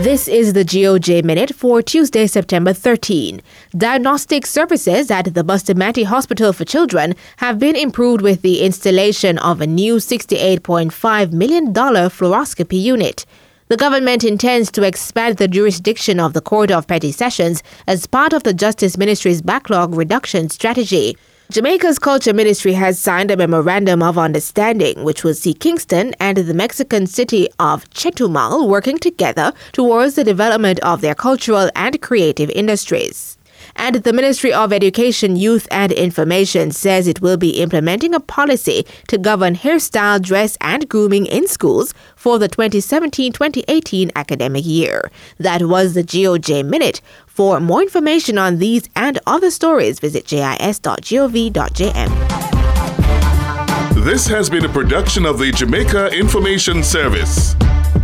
This is the GOJ Minute for Tuesday, September 13. Diagnostic services at the Bustamante Hospital for Children have been improved with the installation of a new $68.5 million fluoroscopy unit. The government intends to expand the jurisdiction of the Court of Petty Sessions as part of the Justice Ministry's backlog reduction strategy. Jamaica's Culture Ministry has signed a memorandum of understanding which will see Kingston and the Mexican city of Chetumal working together towards the development of their cultural and creative industries. And the Ministry of Education, Youth and Information says it will be implementing a policy to govern hairstyle, dress and grooming in schools for the 2017-2018 academic year. That was the GOJ Minute. For more information on these and other stories, visit jis.gov.jm. This has been a production of the Jamaica Information Service.